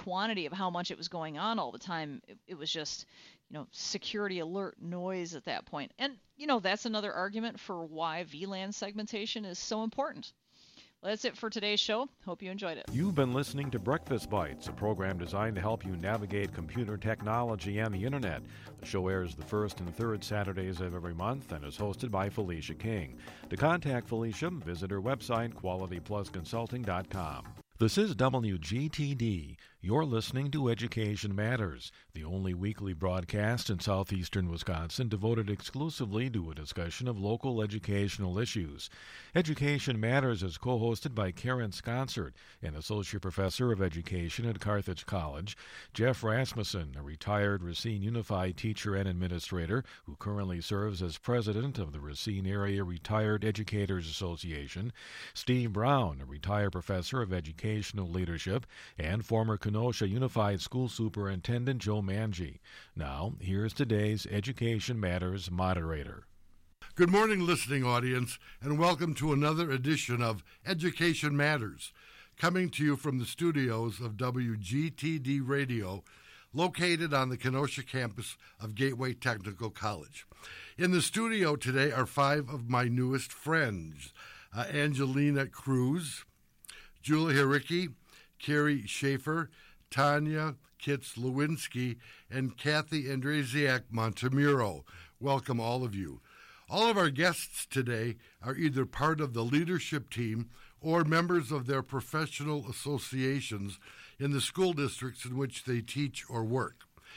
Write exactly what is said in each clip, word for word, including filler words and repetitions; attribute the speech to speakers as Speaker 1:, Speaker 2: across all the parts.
Speaker 1: quantity of how much it was going on all the time. It, it was just, you know, security alert noise at that point. And, you know, that's another argument for why V LAN segmentation is so important. Well, that's it for today's show. Hope you enjoyed it.
Speaker 2: You've been listening to Breakfast Bites, a program designed to help you navigate computer technology and the Internet. The show airs the first and third Saturdays of every month and is hosted by Felicia King. To contact Felicia, visit her website, quality plus consulting dot com. This is W G T D. You're listening to Education Matters, the only weekly broadcast in southeastern Wisconsin devoted exclusively to a discussion of local educational issues. Education Matters is co-hosted by Karen Sconsert, an associate professor of education at Carthage College, Jeff Rasmussen, a retired Racine Unified teacher and administrator who currently serves as president of the Racine Area Retired Educators Association, Steve Brown, a retired professor of educational leadership, and former Kenosha Unified School Superintendent Joe Manji. Now, here's today's Education Matters moderator.
Speaker 3: Good morning, listening audience, and welcome to another edition of Education Matters, coming to you from the studios of W G T D Radio, located on the Kenosha campus of Gateway Technical College. In the studio today are five of my newest friends, uh, Angelina Cruz, Julia Hericki, Carrie Schaefer, Tanya Kitz-Lewinsky, and Kathy Andrzejak Montemuro. Welcome, all of you. All of our guests today are either part of the leadership team or members of their professional associations in the school districts in which they teach or work.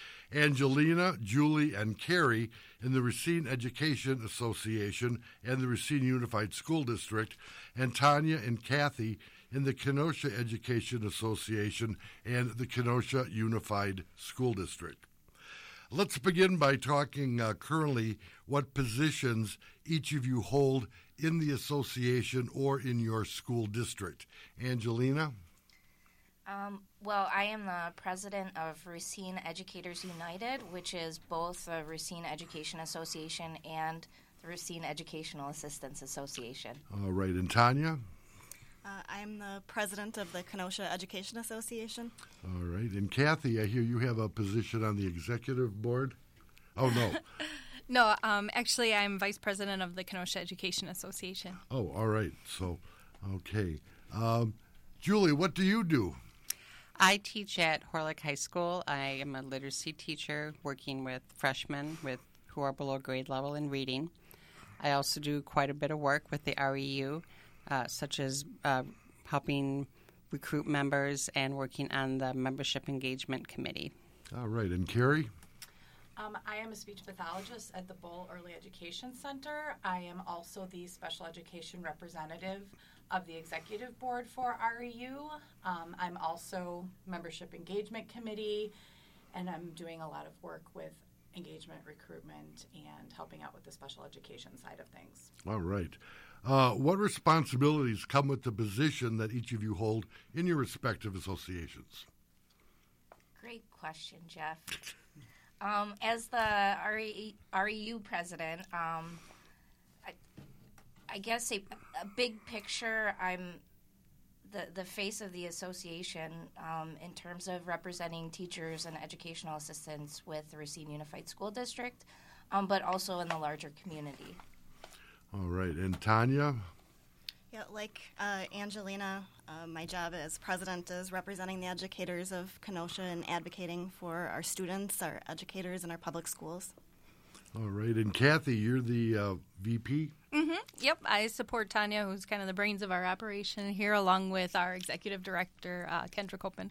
Speaker 3: Angelina, Julie, and Carrie in the Racine Education Association and the Racine Unified School District, and Tanya and Kathy in the Kenosha Education Association and the Kenosha Unified School District. Let's begin by talking uh, currently what positions each of you hold in the association or in your school district. Angelina?
Speaker 4: Um, well, I am the president of Racine Educators United, which is both the Racine Education Association and the Racine Educational Assistants Association.
Speaker 3: All right, and Tanya?
Speaker 5: Uh, I'm the president of the Kenosha Education Association.
Speaker 3: All right. And Kathy, I hear you have a position on the executive board? Oh, no.
Speaker 6: No, um, actually, I'm vice president of the Kenosha Education Association.
Speaker 3: Oh, all right. So, okay. Um, Julie, what do you do?
Speaker 7: I teach at Horlick High School. I am a literacy teacher working with freshmen with who are below grade level in reading. I also do quite a bit of work with the R E U. Uh, such as uh, helping recruit members and working on the membership engagement committee.
Speaker 3: All right. And Carrie?
Speaker 8: Um, I am a speech pathologist at the Bull Early Education Center. I am also the special education representative of the executive board for R E U. Um, I'm also membership engagement committee, and I'm doing a lot of work with engagement, recruitment, and helping out with the special education side of things.
Speaker 3: All right. Uh, what responsibilities come with the position that each of you hold in your respective associations?
Speaker 4: Great question, Jeff. Um, as the R E U president, um, I, I guess a, a big picture, I'm the, the face of the association um, in terms of representing teachers and educational assistants with the Racine Unified School District, um, but also in the larger community.
Speaker 3: All right. And Tanya?
Speaker 5: Yeah, like uh, Angelina, uh, my job as president is representing the educators of Kenosha and advocating for our students, our educators, and our public schools.
Speaker 3: All right. And Kathy, you're the uh, V P?
Speaker 6: Mm-hmm. Yep, I support Tanya, who's kind of the brains of our operation here, along with our executive director, uh, Kendra Copen.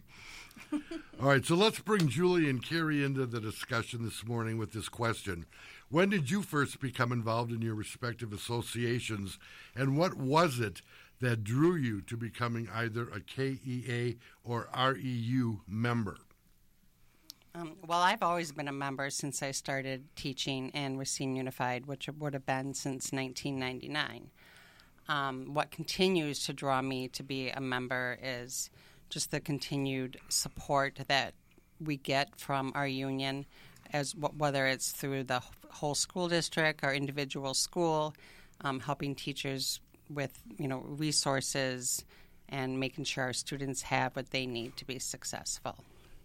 Speaker 3: All right, so let's bring Julie and Carrie into the discussion this morning with this question. When did you first become involved in your respective associations, and what was it that drew you to becoming either a K E A or R E U member?
Speaker 7: Um, well, I've always been a member since I started teaching in Racine Unified, which would have been since nineteen ninety-nine. Um, what continues to draw me to be a member is just the continued support that we get from our union, as w- whether it's through the whole school district or individual school, um, helping teachers with, you know, resources and making sure our students have what they need to be successful.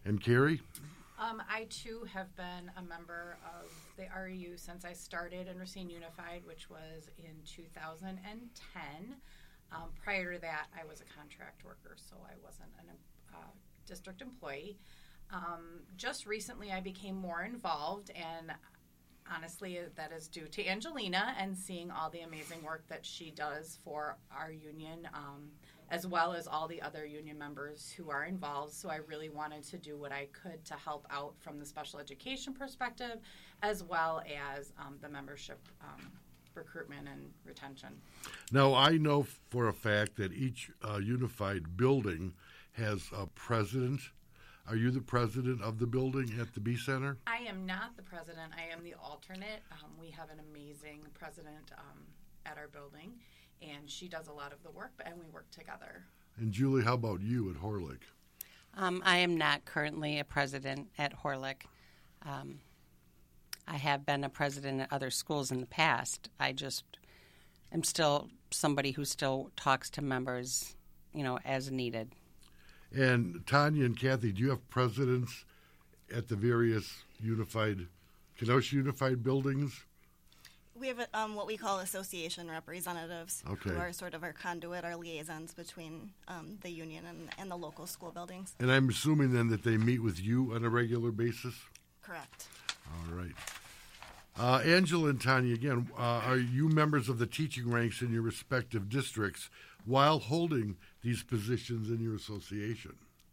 Speaker 3: And Carrie?
Speaker 8: Um, I too have been a member of the R E U since I started in Racine Unified, which was in two thousand ten. Um, prior to that, I was a contract worker, so I wasn't a uh, district employee. Um, just recently, I became more involved, and honestly, that is due to Angelina and seeing all the amazing work that she does for our union, um, as well as all the other union members who are involved. So I really wanted to do what I could to help out from the special education perspective, as well as um, the membership um, recruitment and retention.
Speaker 3: Now, I know for a fact that each uh, unified building has a president. Are you the president of the building at the B Center?
Speaker 8: I am not the president. I am the alternate. Um, we have an amazing president um, at our building, and she does a lot of the work, and we work together.
Speaker 3: And Julie, how about you at Horlick?
Speaker 7: Um, I am not currently a president at Horlick. Um, I have been a president at other schools in the past. I just am still somebody who still talks to members, you know, as needed.
Speaker 3: And Tanya and Kathy, do you have presidents at the various unified, Kenosha Unified buildings?
Speaker 5: We have um, what we call association representatives,
Speaker 3: okay,
Speaker 5: who are sort of our conduit, our liaisons between um, the union and, and the local school buildings.
Speaker 3: And I'm assuming then that they meet with you on a regular basis?
Speaker 5: Correct.
Speaker 3: All right. Uh, Angela and Tanya, again, uh, are you members of the teaching ranks in your respective districts while holding these positions in your association?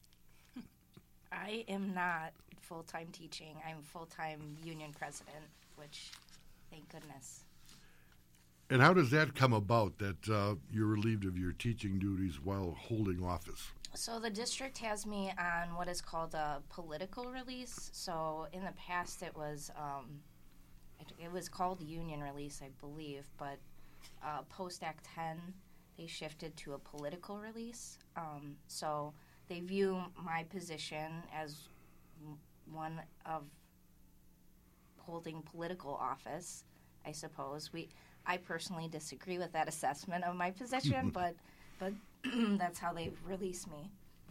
Speaker 4: I am not full-time teaching. I'm full-time union president, which, thank goodness.
Speaker 3: And how does that come about, that uh, you're relieved of your teaching duties while holding office?
Speaker 4: So the district has me on what is called a political release. So in the past it was um, it, it was called union release, I believe, but uh, post-Act ten, they shifted to a political release. Um, so they view my position as one of holding political office, I suppose. We, I personally disagree with that assessment of my position, but but that's how they release me.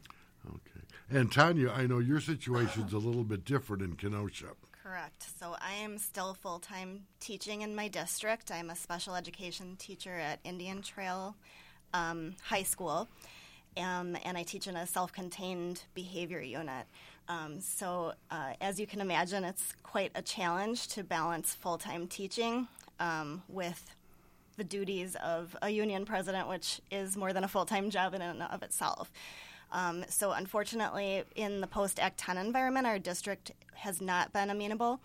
Speaker 3: Okay. And Tanya, I know your situation's a little bit different in Kenosha.
Speaker 5: Correct. So I am still full-time teaching in my district. I'm a special education teacher at Indian Trail um, High School, um, and I teach in a self-contained behavior unit. Um, so uh, as you can imagine, it's quite a challenge to balance full-time teaching um, with the duties of a union president, which is more than a full-time job in and of itself. Um, so unfortunately, in the post-Act ten environment, our district has not been amenable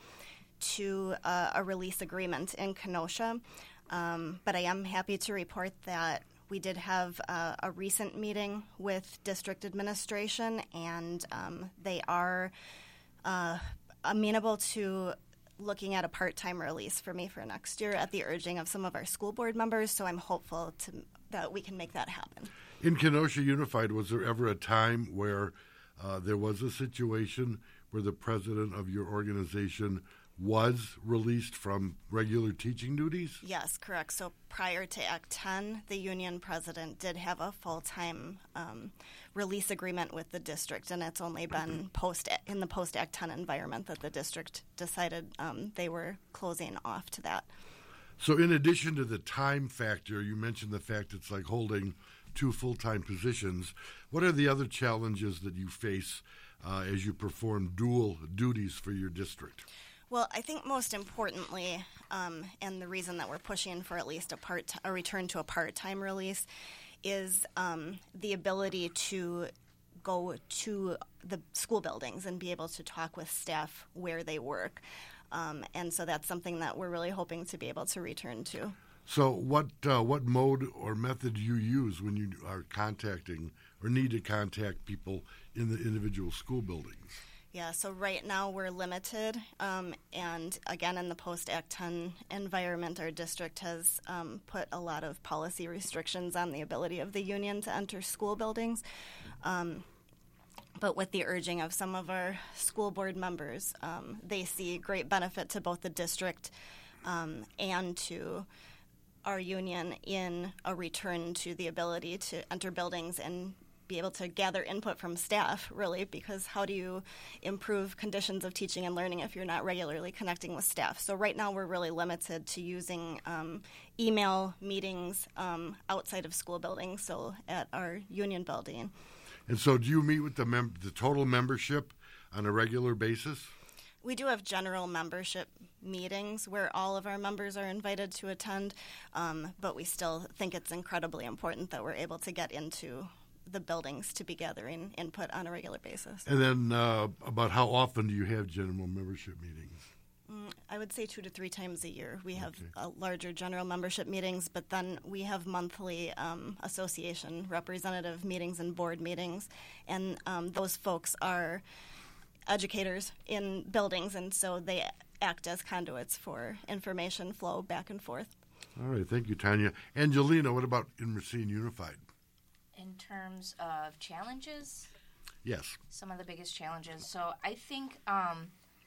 Speaker 5: to uh, a release agreement in Kenosha. Um, but I am happy to report that we did have uh, a recent meeting with district administration, and um, they are uh, amenable to looking at a part-time release for me for next year at the urging of some of our school board members, so I'm hopeful to, that we can make that happen.
Speaker 3: In Kenosha Unified, was there ever a time where uh, there was a situation where the president of your organization was released from regular teaching duties?
Speaker 5: Yes, correct. So prior to Act ten, the union president did have a full-time um, release agreement with the district, and it's only been post in the post-Act ten environment that the district decided um, they were closing off to that.
Speaker 3: So in addition to the time factor, you mentioned the fact it's like holding two full-time positions. What are the other challenges that you face uh, as you perform dual duties for your district?
Speaker 5: Well, I think most importantly, um, and the reason that we're pushing for at least a part a return to a part-time release, is um, the ability to go to the school buildings and be able to talk with staff where they work. Um, and so that's something that we're really hoping to be able to return to.
Speaker 3: So what uh, what mode or method do you use when you are contacting or need to contact people in the individual school buildings?
Speaker 5: Yeah, so right now we're limited, um, and again, in the post-Act ten environment, our district has um, put a lot of policy restrictions on the ability of the union to enter school buildings. Um, but with the urging of some of our school board members, um, they see great benefit to both the district um, and to our union in a return to the ability to enter buildings and be able to gather input from staff, really, because how do you improve conditions of teaching and learning if you're not regularly connecting with staff? So right now we're really limited to using um, email meetings um, outside of school buildings, so at our union building.
Speaker 3: And so do you meet with the mem- the total membership on a regular basis?
Speaker 5: We do have general membership meetings where all of our members are invited to attend, um, but we still think it's incredibly important that we're able to get into the buildings to be gathering input on a regular basis.
Speaker 3: And then uh, about how often do you have general membership meetings?
Speaker 5: Mm, I would say two to three times a year. We have
Speaker 3: Okay.
Speaker 5: uh, larger general membership meetings, but then we have monthly um, association representative meetings and board meetings, and um, those folks are educators in buildings, and so they act as conduits for information flow back and forth.
Speaker 3: All right, thank you, Tanya. Angelina, what about in Racine Unified?
Speaker 4: In terms of challenges,
Speaker 3: Yes.
Speaker 4: some of the biggest challenges. So I think um,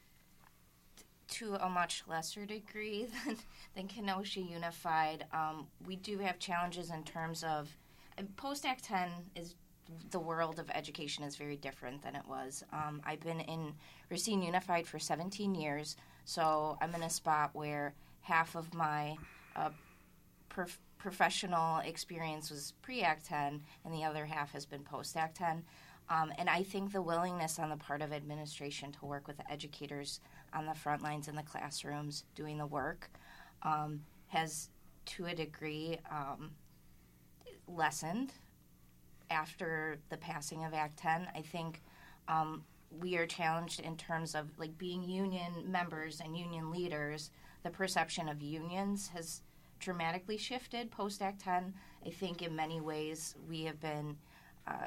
Speaker 4: t- to a much lesser degree than, than Kenosha Unified, um, we do have challenges in terms of and post-Act ten is the world of education is very different than it was. Um, I've been in Racine Unified for seventeen years, so I'm in a spot where half of my uh, prof- professional experience was pre-Act ten, and the other half has been post-Act ten. Um, and I think the willingness on the part of administration to work with the educators on the front lines in the classrooms doing the work um, has, to a degree, um, lessened after the passing of Act ten. I think um, we are challenged in terms of like being union members and union leaders. The perception of unions has dramatically shifted post-Act ten. I think in many ways we have been uh,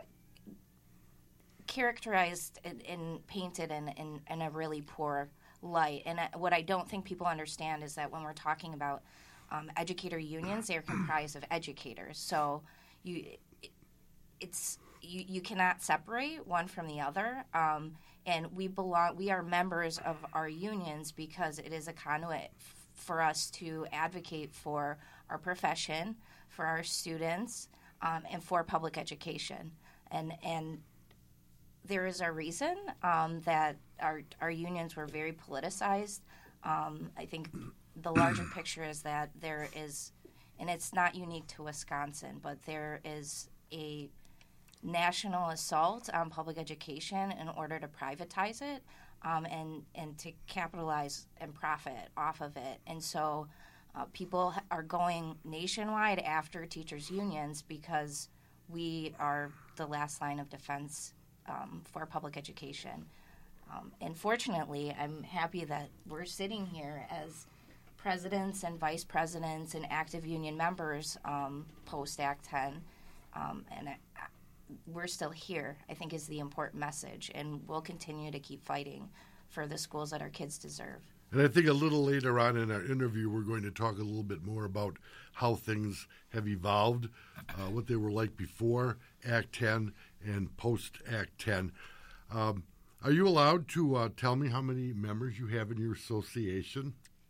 Speaker 4: characterized and, and painted in, in, in a really poor light. And I, what I don't think people understand is that when we're talking about um, educator unions, they are comprised of educators. So you... It's you, you cannot separate one from the other, um, and we belong. We are members of our unions because it is a conduit f- for us to advocate for our profession, for our students, um, and for public education. And and there is a reason um, that our our unions were very politicized. Um, I think the larger picture is that there is, and it's not unique to Wisconsin, but there is a national assault on public education in order to privatize it um, and, and to capitalize and profit off of it. And so uh, people are going nationwide after teachers' unions because we are the last line of defense um, for public education. Um, and fortunately, I'm happy that we're sitting here as presidents and vice presidents and active union members um, post-Act ten. Um, and I, we're still here, I think, is the important message, and we'll continue to keep fighting for the schools that our kids deserve.
Speaker 3: And I think a little later on in our interview, we're going to talk a little bit more about how things have evolved, uh, what they were like before Act ten and post-Act ten. Um, are you allowed to uh, tell me how many members you have in your association?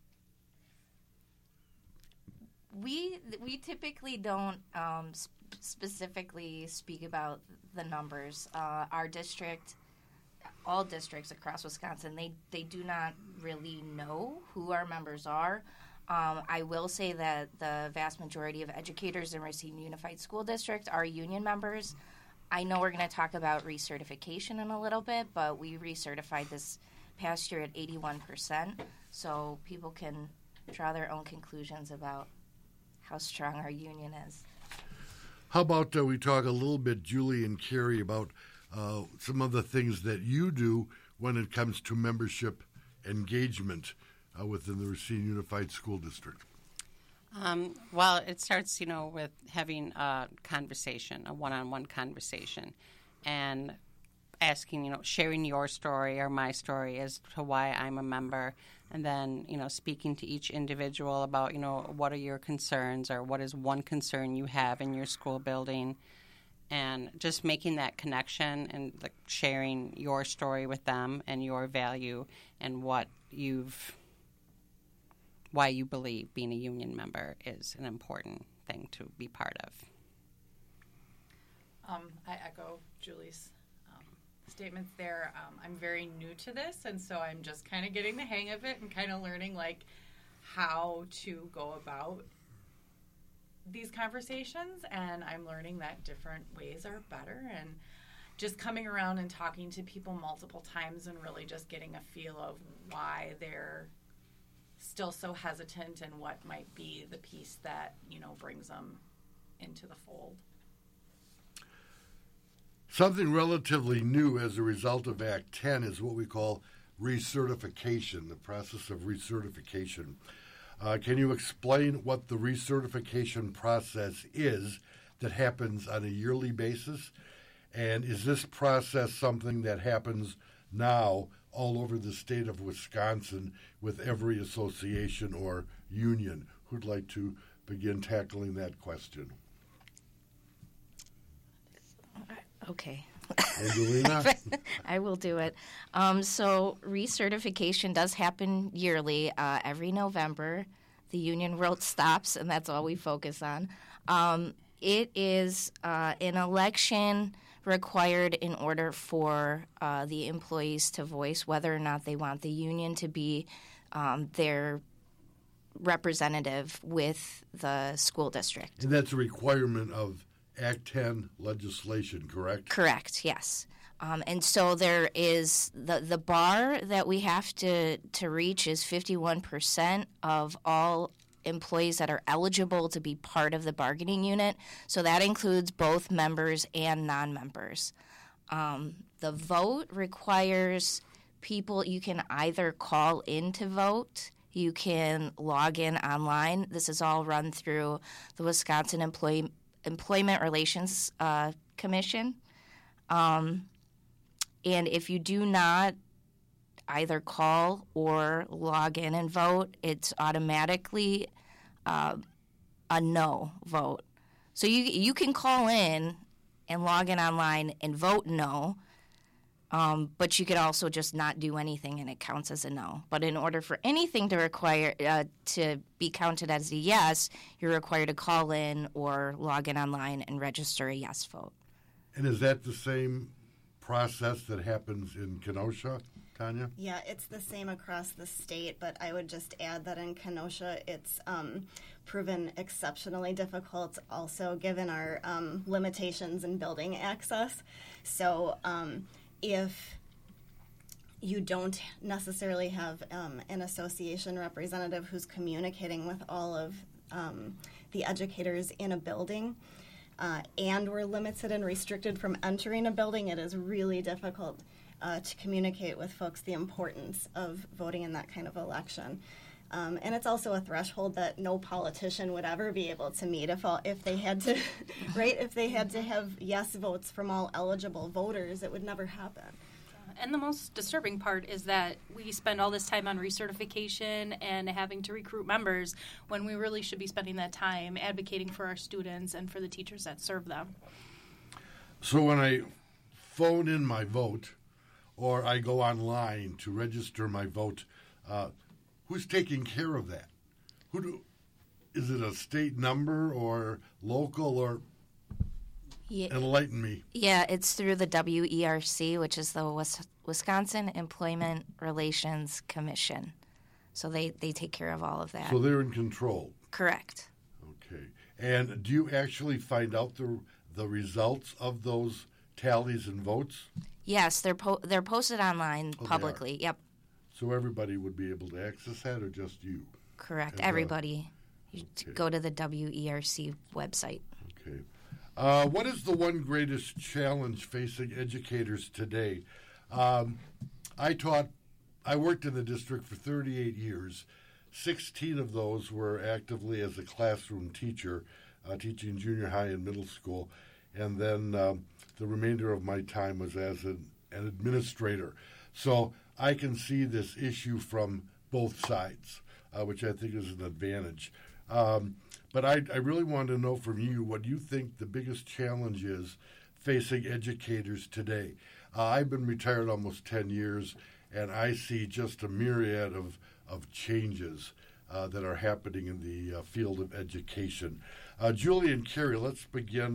Speaker 4: We we typically don't um, sp- specifically speak about the numbers. Uh, our district, all districts across Wisconsin, they, they do not really know who our members are. Um, I will say that the vast majority of educators in Racine Unified School District are union members. I know we're going to talk about recertification in a little bit, but we recertified this past year at eighty-one percent, so people can draw their own conclusions about how strong our union is.
Speaker 3: How about uh, we talk a little bit, Julie and Carrie, about uh, some of the things that you do when it comes to membership engagement uh, within the Racine Unified School District?
Speaker 7: Um, well, it starts, you know, with having a conversation, a one-on-one conversation, and asking, you know, sharing your story or my story as to why I'm a member, and then, you know, speaking to each individual about, you know, what are your concerns or what is one concern you have in your school building, and just making that connection and like, sharing your story with them and your value and what you've, why you believe being a union member is an important thing to be part of.
Speaker 8: Um, I echo Julie's um, statements there. Um, I'm very new to this, and so I'm just kind of getting the hang of it and kind of learning, like, how to go about these conversations, and I'm learning that different ways are better, and just coming around and talking to people multiple times and really just getting a feel of why they're still so hesitant and what might be the piece that, you know, brings them into the fold.
Speaker 3: Something relatively new as a result of Act ten is what we call recertification, the process of recertification. Uh, can you explain what the recertification process is that happens on a yearly basis? And is this process something that happens now all over the state of Wisconsin with every association or union? Who'd like to begin tackling that question?
Speaker 4: Okay.
Speaker 3: Angelina?
Speaker 4: I will do it. Um, so recertification does happen yearly, uh, every November. The union world stops, and that's all we focus on. Um, it is uh, an election required in order for uh, the employees to voice whether or not they want the union to be um, their representative with the school district.
Speaker 3: And that's a requirement of Act ten legislation, correct?
Speaker 4: Correct, yes. Um, and so there is the, the bar that we have to, to reach is fifty-one percent of all employees that are eligible to be part of the bargaining unit. So that includes both members and non-members. Um, the vote requires people, you can either call in to vote, you can log in online. This is all run through the Wisconsin Employee Employment Relations uh, Commission. Um, and if you do not either call or log in and vote, it's automatically uh, a no vote. So you you can call in and log in online and vote no, um, but you could also just not do anything and it counts as a no. But in order for anything to require uh, to be counted as a yes, you're required to call in or log in online and register a yes vote.
Speaker 3: And is that the same process that happens in Kenosha, Tanya?
Speaker 5: Yeah, it's the same across the state, but I would just add that in Kenosha it's um, proven exceptionally difficult also given our um, limitations in building access. So um, if you don't necessarily have um, an association representative who's communicating with all of um, the educators in a building, uh, and we're limited and restricted from entering a building, it is really difficult uh, to communicate with folks the importance of voting in that kind of election. Um, and it's also a threshold that no politician would ever be able to meet if all, if they had to, right? If they had to have yes votes from all eligible voters, it would never happen.
Speaker 6: And the most disturbing part is that we spend all this time on recertification and having to recruit members when we really should be spending that time advocating for our students and for the teachers that serve them.
Speaker 3: So when I phone in my vote or I go online to register my vote, uh, who's taking care of that? Who do, is it a state number or local or
Speaker 4: Yeah.
Speaker 3: enlighten me?
Speaker 4: Yeah, it's through the W E R C, which is the Wis- Wisconsin Employment Relations Commission. So they, they take care of all of that.
Speaker 3: So they're in control.
Speaker 4: Correct.
Speaker 3: Okay. And do you actually find out the the results of those tallies and votes?
Speaker 4: Yes, they're po- they're posted online
Speaker 3: Oh, they
Speaker 4: publicly.
Speaker 3: are.
Speaker 4: Yep,
Speaker 3: So everybody would be able to access that, or just you?
Speaker 4: correct.
Speaker 3: As a-
Speaker 4: Everybody. You
Speaker 3: Okay.
Speaker 4: go to the W E R C website.
Speaker 3: Okay. Uh, what is the one greatest challenge facing educators today? Um, I taught, I worked in the district for thirty-eight years. sixteen of those were actively as a classroom teacher, uh, teaching junior high and middle school. And then um, the remainder of my time was as an, an administrator. So I can see this issue from both sides, uh, which I think is an advantage. Um, but I, I really want to know from you what you think the biggest challenge is facing educators today. Uh, I've been retired almost ten years, and I see just a myriad of, of changes uh, that are happening in the uh, field of education. Uh, Julie and Carrie, let's begin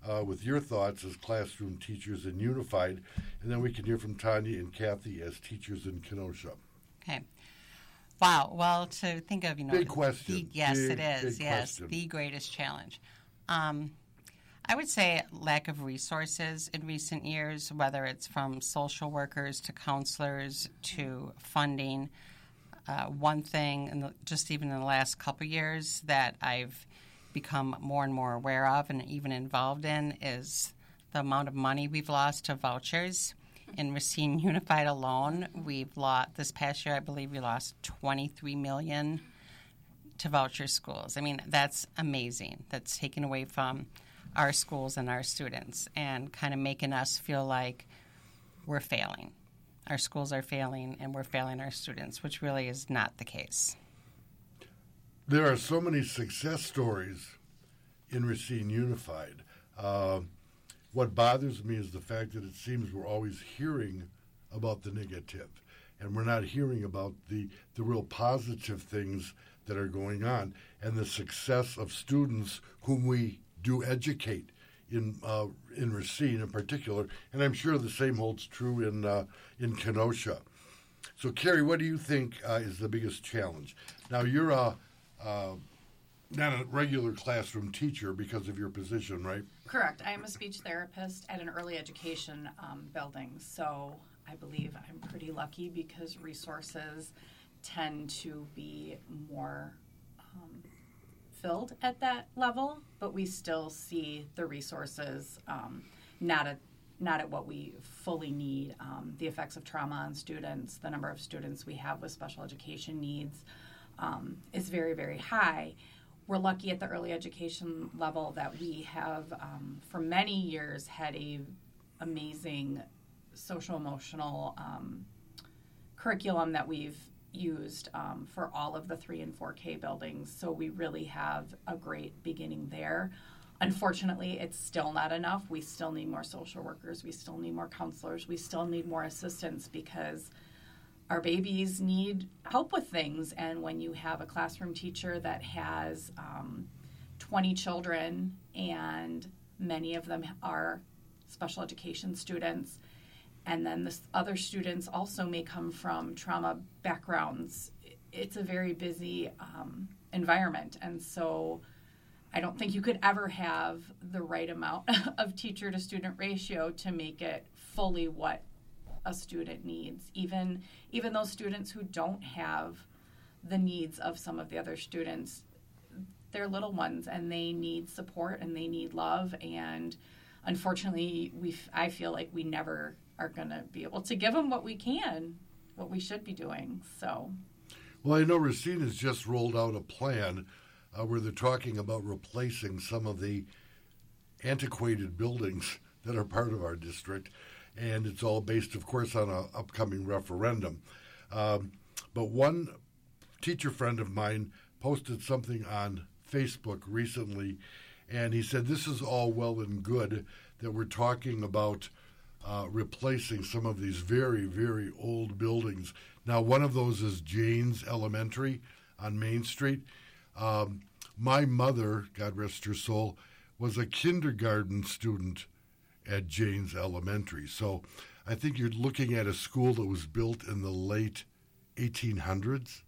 Speaker 3: uh, with your thoughts as classroom teachers in Unified, and then we can hear from Tanya and Kathy as teachers in Kenosha.
Speaker 7: Okay. Wow. Well, to think of, you know,
Speaker 3: big question.
Speaker 7: The, yes,
Speaker 3: big,
Speaker 7: it is. Yes,
Speaker 3: question.
Speaker 7: The greatest challenge. Um, I would say lack of resources in recent years, whether it's from social workers to counselors to funding. Uh, one thing, in the, just even in the last couple years, that I've become more and more aware of and even involved in is the amount of money we've lost to vouchers. In Racine Unified alone, we've lost, this past year, I believe we lost twenty-three million dollars to voucher schools. I mean, that's amazing. That's taken away from our schools and our students and kind of making us feel like we're failing. Our schools are failing and we're failing our students, which really is not the case.
Speaker 3: There are so many success stories in Racine Unified. Uh, what bothers me is the fact that it seems we're always hearing about the negative, and we're not hearing about the, the real positive things that are going on and the success of students whom we do educate in uh, in Racine in particular, and I'm sure the same holds true in uh, in Kenosha. So, Carrie, what do you think uh, is the biggest challenge? Now, you're a uh, not a regular classroom teacher because of your position, right?
Speaker 8: Correct. I am a speech therapist at an early education um, building, so I believe I'm pretty lucky because resources tend to be more um, filled at that level, but we still see the resources um, not at not at what we fully need. Um, the effects of trauma on students, the number of students we have with special education needs um, is very, very high. We're lucky at the early education level that we have, um, for many years, had a amazing social emotional um, curriculum that we've used um, for all of the three and four K buildings. So we really have a great beginning there. Unfortunately, it's still not enough. We still need more social workers. We still need more counselors. We still need more assistance because our babies need help with things. And when you have a classroom teacher that has um, twenty children and many of them are special education students, and then the other students also may come from trauma backgrounds, it's a very busy um, environment. And so I don't think you could ever have the right amount of teacher to student ratio to make it fully what a student needs. Even even those students who don't have the needs of some of the other students, they're little ones and they need support and they need love. And unfortunately, we I feel like we never are going to be able to give them what we can, what we should be doing. So,
Speaker 3: well, I know Racine has just rolled out a plan uh, where they're talking about replacing some of the antiquated buildings that are part of our district, and it's all based, of course, on an upcoming referendum. Um, but one teacher friend of mine posted something on Facebook recently, and he said this is all well and good that we're talking about Uh, replacing some of these very, very old buildings. Now, one of those is Janes Elementary on Main Street. Um, my mother, God rest her soul, was a kindergarten student at Janes Elementary. So I think you're looking at a school that was built in the late eighteen hundreds.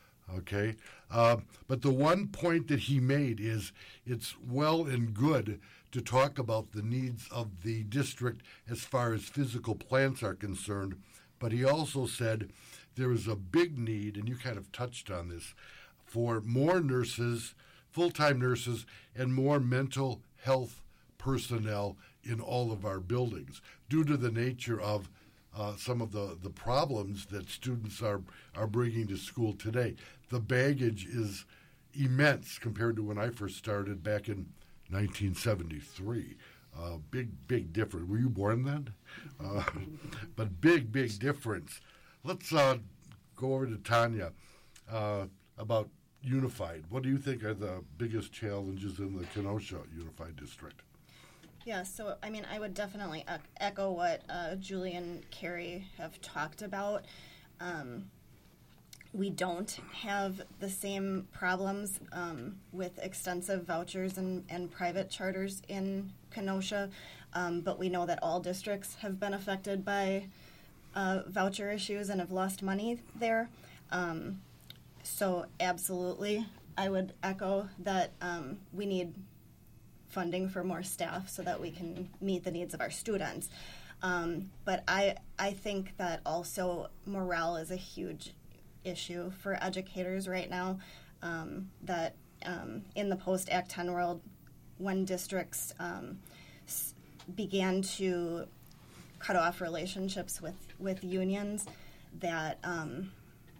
Speaker 3: Okay? Uh, but the one point that he made is it's well and good to talk about the needs of the district as far as physical plants are concerned, but he also said there is a big need, and you kind of touched on this, for more nurses, full-time nurses, and more mental health personnel in all of our buildings due to the nature of uh, some of the, the problems that students are, are bringing to school today. The baggage is immense compared to when I first started back in nineteen seventy-three. Uh, big, big difference. Were you born then? Uh, but big, big difference. Let's uh, go over to Tanya uh, about Unified. What do you think are the biggest challenges in the Kenosha Unified District?
Speaker 5: Yeah, so, I mean, I would definitely ec- echo what uh, Julie and Carrie have talked about. Um, we don't have the same problems um, with extensive vouchers and, and private charters in Kenosha, um, but we know that all districts have been affected by uh, voucher issues and have lost money there. Um, so absolutely, I would echo that um, we need funding for more staff so that we can meet the needs of our students. Um, but I, I think that also morale is a huge issue for educators right now, um, that um, in the post-Act ten world, when districts um, s- began to cut off relationships with, with unions, that um,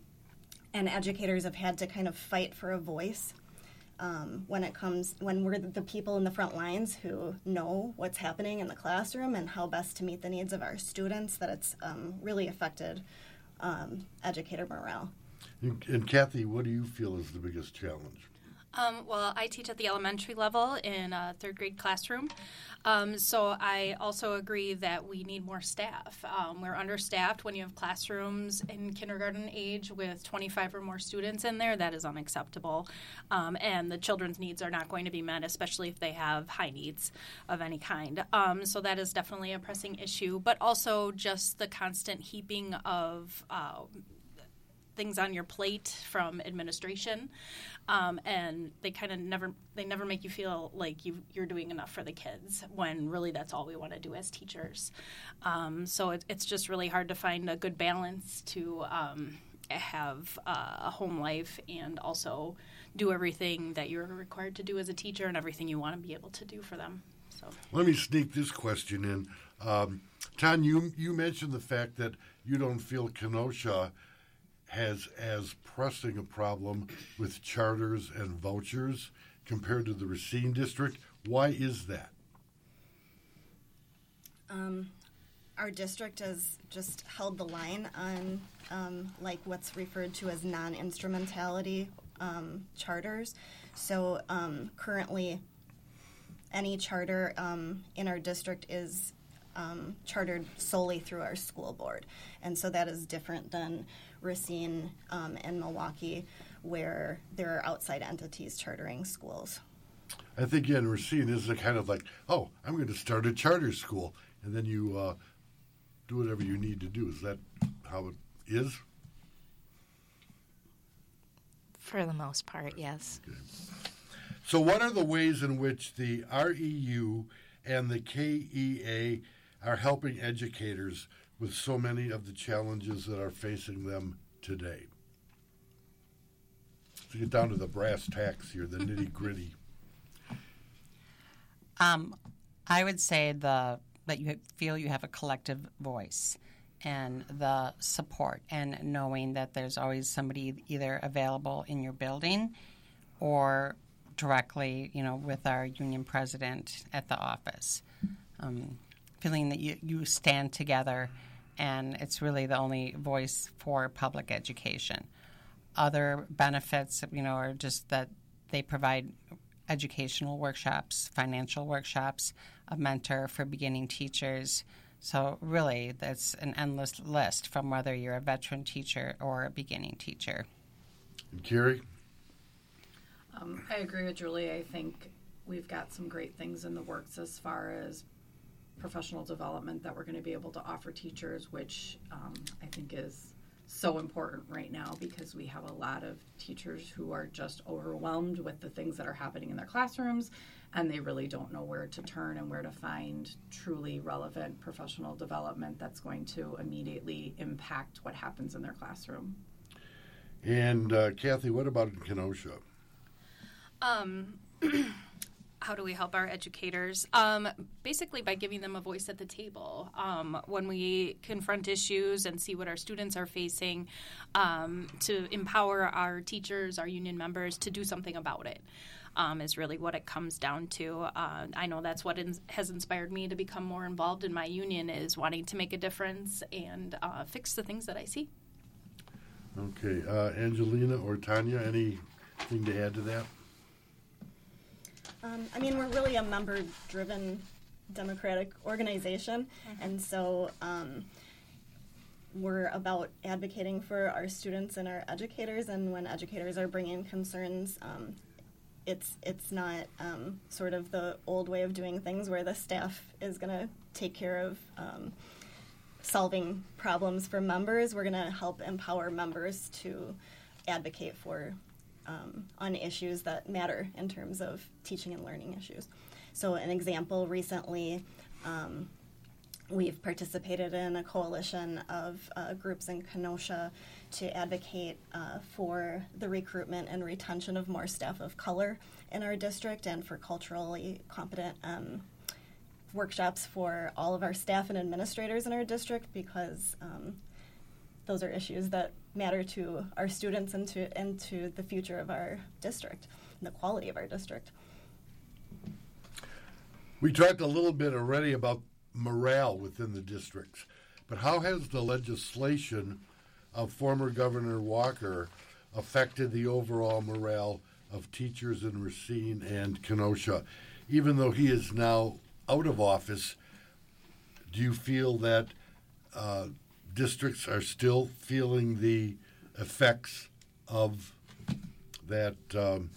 Speaker 5: and educators have had to kind of fight for a voice um, when it comes, when we're the people in the front lines who know what's happening in the classroom and how best to meet the needs of our students, that it's um, really affected um, educator morale.
Speaker 3: And, and Kathy, what do you feel is the biggest challenge?
Speaker 6: Um, well, I teach at the elementary level in a third grade classroom. Um, so I also agree that we need more staff. Um, we're understaffed when you have classrooms in kindergarten age with twenty-five or more students in there. That is unacceptable. Um, and the children's needs are not going to be met, especially if they have high needs of any kind. Um, so that is definitely a pressing issue. But also just the constant heaping of uh, things on your plate from administration, um, and they kind of never they never make you feel like you you're doing enough for the kids when really that's all we want to do as teachers. Um, so it, it's just really hard to find a good balance to um, have uh, a home life and also do everything that you're required to do as a teacher and everything you want to be able to do for them. So
Speaker 3: let me sneak this question in. Um, Tan, you you mentioned the fact that you don't feel Kenosha has as pressing a problem with charters and vouchers compared to the Racine district. Why is that?
Speaker 5: Um, our district has just held the line on um, like what's referred to as non-instrumentality um, charters. So um, currently, any charter um, in our district is um, chartered solely through our school board, and so that is different than Racine um, and Milwaukee, where there are outside entities chartering schools.
Speaker 3: I think, yeah, in Racine is a kind of like, oh, I'm going to start a charter school, and then you uh, do whatever you need to do. Is that how it is?
Speaker 4: For the most part, yes.
Speaker 3: Okay. So what are the ways in which the R E U and the K E A are helping educators with so many of the challenges that are facing them today? To get down to the brass tacks here, the nitty-gritty.
Speaker 7: Um, I would say the that you feel you have a collective voice and the support and knowing that there's always somebody either available in your building or directly, you know, with our union president at the office. Um, feeling that you, you stand together, and it's really the only voice for public education. Other benefits, you know, are just that they provide educational workshops, financial workshops, a mentor for beginning teachers. So really, that's an endless list from whether you're a veteran teacher or a beginning teacher.
Speaker 3: And Carrie?
Speaker 8: Um, I agree with Julie. I think we've got some great things in the works as far as professional development that we're going to be able to offer teachers, which um, I think is so important right now because we have a lot of teachers who are just overwhelmed with the things that are happening in their classrooms, and they really don't know where to turn and where to find truly relevant professional development that's going to immediately impact what happens in their classroom.
Speaker 3: And uh, Kathy, what about in Kenosha?
Speaker 6: Um, how do we help our educators? Um, basically by giving them a voice at the table. Um, when we confront issues and see what our students are facing, um, to empower our teachers, our union members to do something about it. Um, is really what it comes down to. Uh, I know that's what in, has inspired me to become more involved in my union, is wanting to make a difference and uh, fix the things that I see.
Speaker 3: Okay. Uh, Angelina or Tanya, anything to add to that?
Speaker 5: Um, I mean, we're really a member-driven democratic organization, mm-hmm. and so um, we're about advocating for our students and our educators, and when educators are bringing concerns, um, it's it's not um, sort of the old way of doing things where the staff is going to take care of um, solving problems for members. We're going to help empower members to advocate for um, on issues that matter in terms of teaching and learning issues. So an example, recently um, we've participated in a coalition of uh, groups in Kenosha to advocate uh, for the recruitment and retention of more staff of color in our district, and for culturally competent um, workshops for all of our staff and administrators in our district, because um, those are issues that matter to our students and to, and to the future of our district and the quality of our district.
Speaker 3: We talked a little bit already about morale within the districts, but how has the legislation of former Governor Walker affected the overall morale of teachers in Racine and Kenosha? Even though he is now out of office, do you feel that uh, districts are still feeling the effects of that um,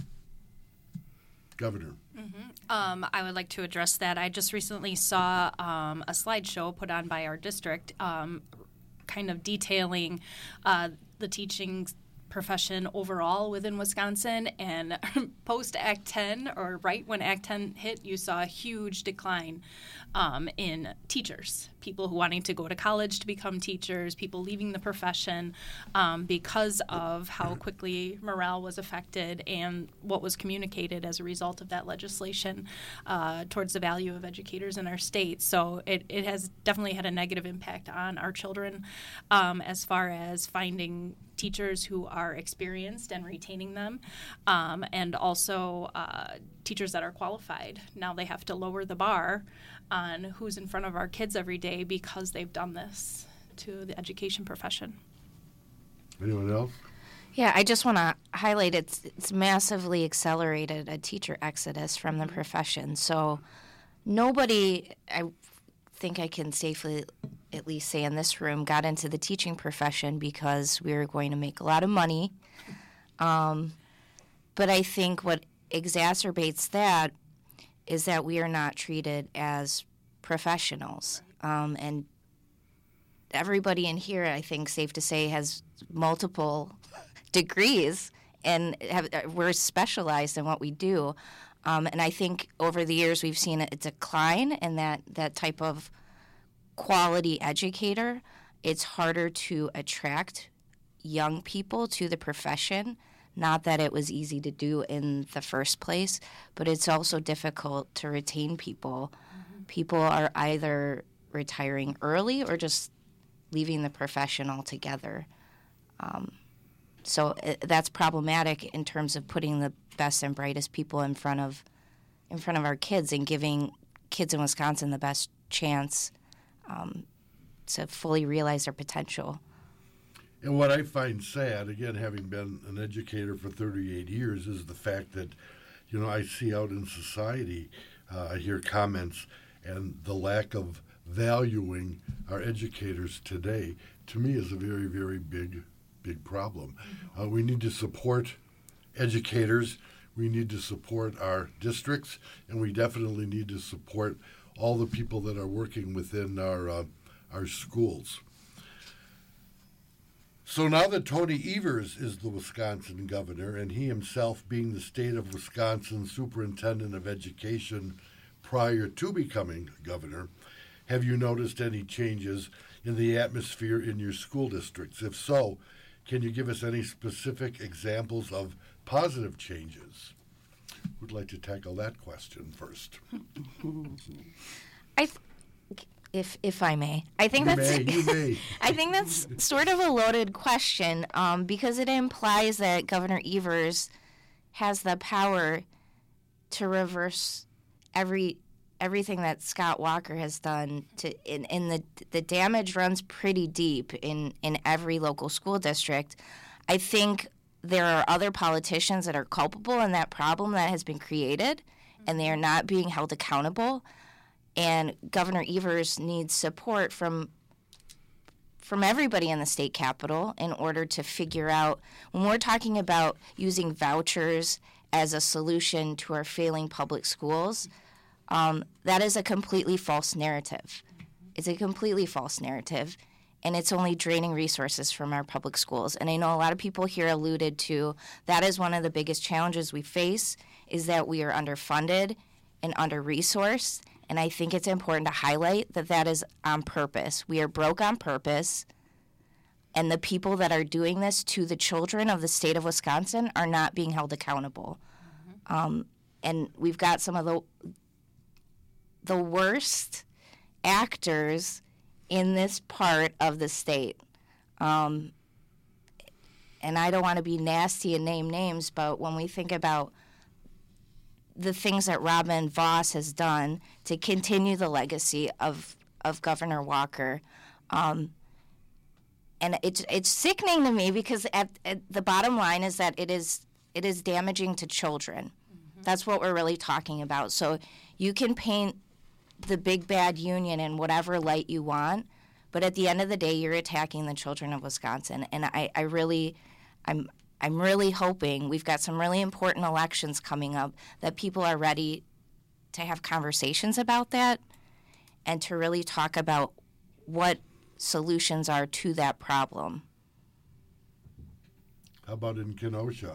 Speaker 3: governor?
Speaker 6: Mm-hmm. Um, I would like to address that. I just recently saw um, a slideshow put on by our district um, kind of detailing uh, the teaching profession overall within Wisconsin, and post Act ten, or right when Act ten hit, you saw a huge decline um, in teachers, people who wanting to go to college to become teachers, people leaving the profession um, because of how quickly morale was affected and what was communicated as a result of that legislation uh, towards the value of educators in our state. So it, it has definitely had a negative impact on our children um, as far as finding teachers who are experienced and retaining them, um, and also uh, teachers that are qualified. Now they have to lower the bar on who's in front of our kids every day because they've done this to the education profession.
Speaker 3: Anyone else?
Speaker 9: Yeah, I just want to highlight it's it's massively accelerated a teacher exodus from the profession. So nobody, I think I can safely at least say in this room, got into the teaching profession because we were going to make a lot of money. Um, but I think what exacerbates that is that we are not treated as professionals. Um, and everybody in here, I think, safe to say, has multiple degrees, and have, we're specialized in what we do. Um, and I think over the years we've seen a decline in that, that type of quality educator. It's harder to attract young people to the profession. Not that it was easy to do in the first place, but it's also difficult to retain people. Mm-hmm. People are either retiring early or just leaving the profession altogether. Um, so it, that's problematic in terms of putting the best and brightest people in front of in front of our kids and giving kids in Wisconsin the best chance Um, to fully realize their potential.
Speaker 3: And what I find sad, again, having been an educator for thirty-eight years, is the fact that, you know, I see out in society, uh, I hear comments, and the lack of valuing our educators today, to me, is a very, very big, big problem. Uh, we need to support educators, we need to support our districts, and we definitely need to support all the people that are working within our uh, our schools. So now that Tony Evers is the Wisconsin governor, and he himself being the state of Wisconsin superintendent of education prior to becoming governor, have you noticed any changes in the atmosphere in your school districts? If so, can you give us any specific examples of positive changes? Who'd like to tackle that question first?
Speaker 9: I, th- if if I may, I think
Speaker 3: you
Speaker 9: that's
Speaker 3: may, you may.
Speaker 9: I think that's sort of a loaded question um, because it implies that Governor Evers has the power to reverse every everything that Scott Walker has done. To in, in the the damage runs pretty deep in in every local school district. I think there are other politicians that are culpable in that problem that has been created, and they are not being held accountable. And Governor Evers needs support from from everybody in the state capitol in order to figure out, when we're talking about using vouchers as a solution to our failing public schools, um, that is a completely false narrative. It's a completely false narrative, and it's only draining resources from our public schools. And I know a lot of people here alluded to that is one of the biggest challenges we face, is that we are underfunded and under-resourced. And I think it's important to highlight that that is on purpose. We are broke on purpose, and the people that are doing this to the children of the state of Wisconsin are not being held accountable. Mm-hmm. Um, and we've got some of the the worst actors in this part of the state. Um, and I don't want to be nasty and name names, but when we think about the things that Robin Vos has done to continue the legacy of, of Governor Walker, um, and it's it's sickening to me because at, at the bottom line is that it is it is damaging to children. Mm-hmm. That's what we're really talking about. So you can paint the big bad union in whatever light you want, but at the end of the day, you're attacking the children of Wisconsin. And I, I really, I'm I'm really hoping, we've got some really important elections coming up, that people are ready to have conversations about that and to really talk about what solutions are to that problem.
Speaker 3: How about in Kenosha?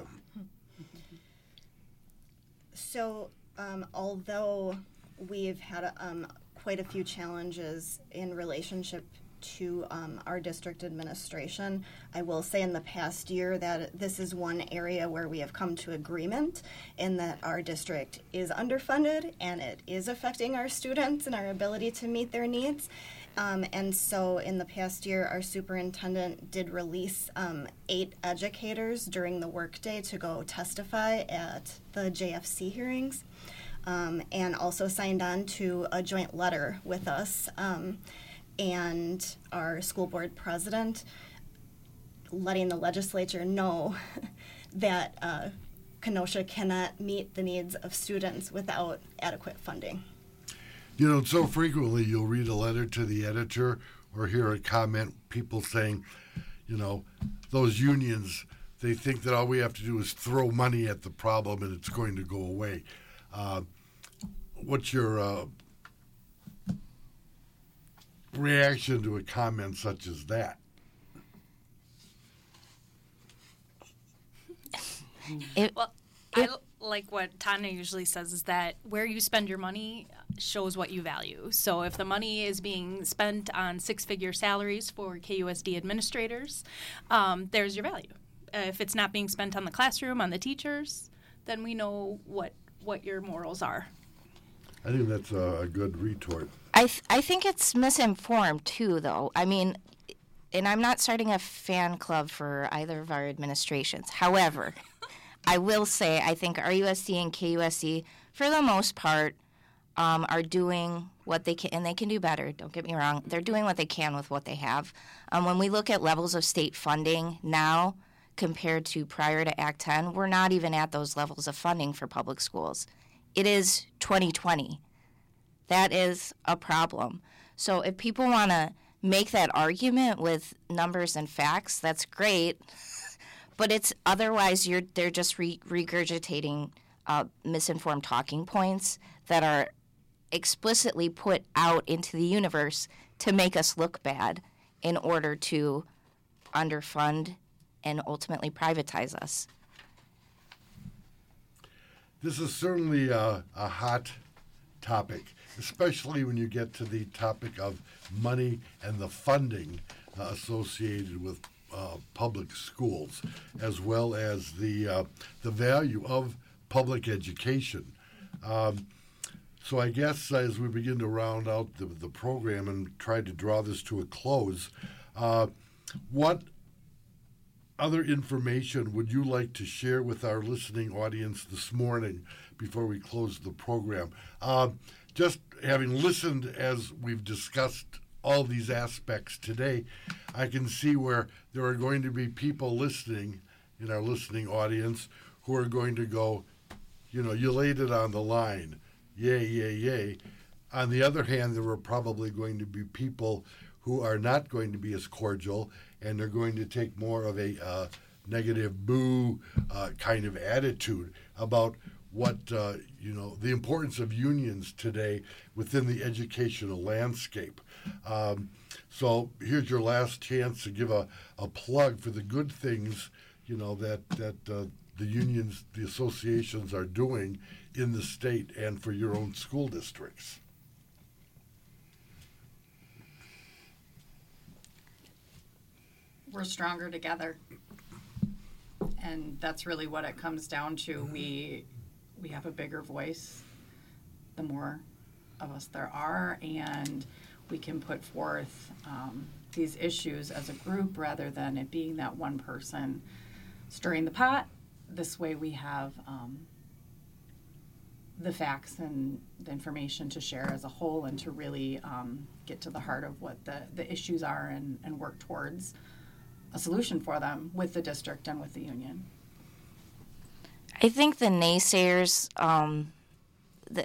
Speaker 5: So, um, although we've had um, quite a few challenges in relationship to um, our district administration, I will say in the past year that this is one area where we have come to agreement in that our district is underfunded and it is affecting our students and our ability to meet their needs. Um, and so in the past year, our superintendent did release um, eight educators during the workday to go testify at the J F C hearings, um, and also signed on to a joint letter with us um, and our school board president, letting the legislature know that uh, Kenosha cannot meet the needs of students without adequate funding.
Speaker 3: You know, so frequently you'll read a letter to the editor or hear a comment, people saying, you know, those unions, they think that all we have to do is throw money at the problem and it's going to go away. Uh, what's your uh, reaction to a comment such as that?
Speaker 6: It, well, I like what Tanya usually says is that where you spend your money shows what you value. So if the money is being spent on six-figure salaries for K U S D administrators, um, there's your value. Uh, if it's not being spent on the classroom, on the teachers, then we know what what your morals are.
Speaker 3: I think that's a, a good retort.
Speaker 9: I th- I think it's misinformed too, though. I mean, and I'm not starting a fan club for either of our administrations. However, I will say I think R U S D and K U S D, for the most part, um, are doing what they can, and they can do better, don't get me wrong. They're doing what they can with what they have. Um, when we look at levels of state funding now compared to prior to Act ten, we're not even at those levels of funding for public schools. It is twenty twenty. That is a problem. So if people want to make that argument with numbers and facts, that's great. But it's otherwise you're they're just re- regurgitating uh, misinformed talking points that are explicitly put out into the universe to make us look bad in order to underfund and ultimately privatize us.
Speaker 3: This is certainly a, a hot topic, especially when you get to the topic of money and the funding uh, associated with Uh, public schools, as well as the uh, the value of public education. Um, so I guess as we begin to round out the, the program and try to draw this to a close, uh, what other information would you like to share with our listening audience this morning before we close the program? Uh, just having listened as we've discussed all these aspects today, I can see where there are going to be people listening in our listening audience who are going to go, you know, you laid it on the line, yay, yay, yay. On the other hand, there are probably going to be people who are not going to be as cordial, and they're going to take more of a uh, negative boo uh, kind of attitude about what, uh, you know, the importance of unions today within the educational landscape. Um, so here's your last chance to give a, a plug for the good things, you know, that, that uh, the unions, the associations are doing in the state and for your own school districts.
Speaker 10: We're stronger together. And that's really what it comes down to. We we have a bigger voice the more of us there are, and we can put forth um, these issues as a group rather than it being that one person stirring the pot. This way we have um, the facts and the information to share as a whole and to really um, get to the heart of what the, the issues are and, and work towards a solution for them with the district and with the union.
Speaker 9: I think the naysayers, um, the,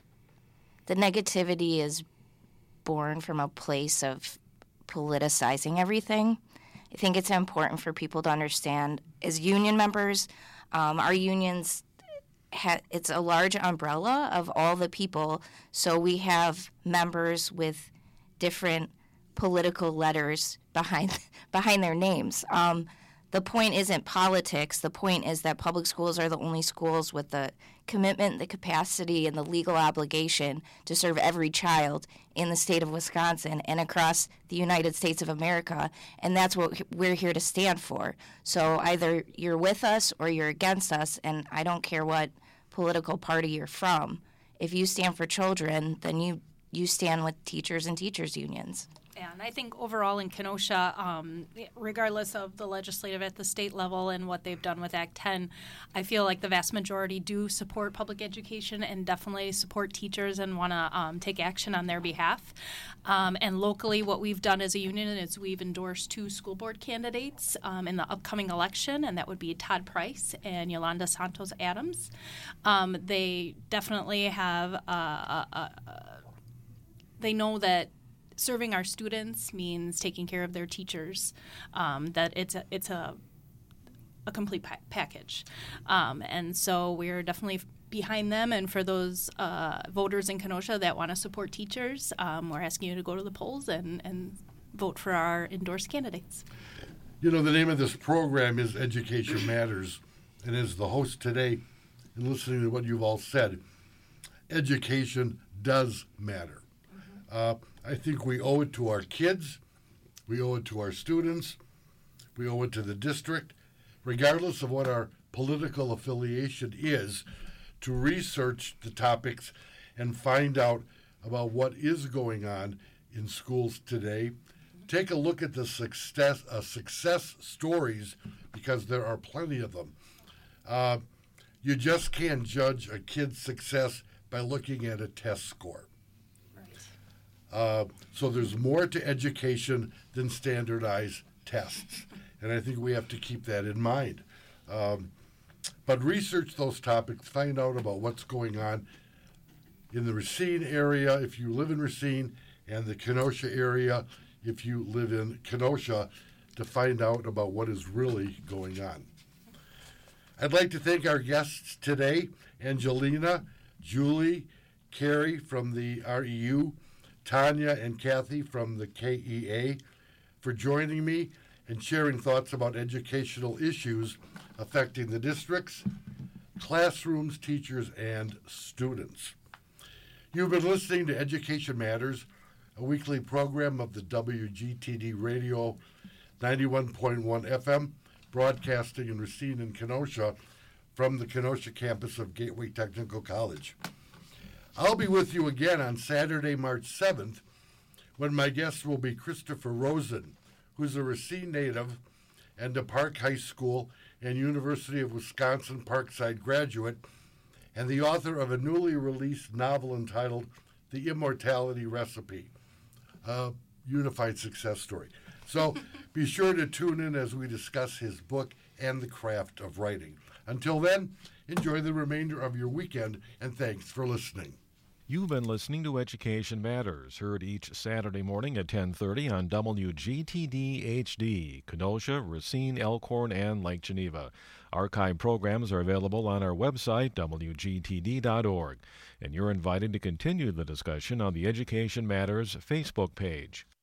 Speaker 9: the negativity is born from a place of politicizing everything. I think it's important for people to understand, as union members, um, our unions, ha- it's a large umbrella of all the people, so we have members with different political letters behind behind their names. Um, the point isn't politics. The point is that public schools are the only schools with the commitment, the capacity, and the legal obligation to serve every child in the state of Wisconsin and across the United States of America, and that's what we're here to stand for. So either you're with us or you're against us, and I don't care what political party you're from. If you stand for children, then you, you stand with teachers and teachers' unions.
Speaker 6: And I think overall in Kenosha, um, regardless of the legislative at the state level and what they've done with Act ten, I feel like the vast majority do support public education and definitely support teachers and want to um, take action on their behalf. Um, and locally, what we've done as a union is we've endorsed two school board candidates um, in the upcoming election, and that would be Todd Price and Yolanda Santos Adams. Um, they definitely have, uh, uh, uh, they know that serving our students means taking care of their teachers, um, that it's a, it's a, a complete pa- package. Um, and so we're definitely behind them. And for those uh, voters in Kenosha that want to support teachers, um, we're asking you to go to the polls and, and vote for our endorsed candidates.
Speaker 3: You know, the name of this program is Education Matters. And as the host today, and listening to what you've all said, education does matter. Uh, I think we owe it to our kids, we owe it to our students, we owe it to the district, regardless of what our political affiliation is, to research the topics and find out about what is going on in schools today. Take a look at the success uh, success stories, because there are plenty of them. Uh, you just can't judge a kid's success by looking at a test score. Uh, so there's more to education than standardized tests, and I think we have to keep that in mind. Um, but research those topics, find out about what's going on in the Racine area if you live in Racine, and the Kenosha area if you live in Kenosha, to find out about what is really going on. I'd like to thank our guests today, Angelina, Julie, Carrie from the R E U, Tanya and Kathy from the K E A, for joining me and sharing thoughts about educational issues affecting the districts, classrooms, teachers, and students. You've been listening to Education Matters, a weekly program of the W G T D Radio ninety-one point one F M, broadcasting in Racine and Kenosha from the Kenosha campus of Gateway Technical College. I'll be with you again on Saturday, March seventh, when my guest will be Christopher Rosen, who's a Racine native and a Park High School and University of Wisconsin Parkside graduate, and the author of a newly released novel entitled The Immortality Recipe, a unified success story. So be sure to tune in as we discuss his book and the craft of writing. Until then, enjoy the remainder of your weekend, and thanks for listening.
Speaker 2: You've been listening to Education Matters, heard each Saturday morning at ten thirty on W G T D H D, Kenosha, Racine, Elkhorn, and Lake Geneva. Archive programs are available on our website, W G T D dot org, and you're invited to continue the discussion on the Education Matters Facebook page.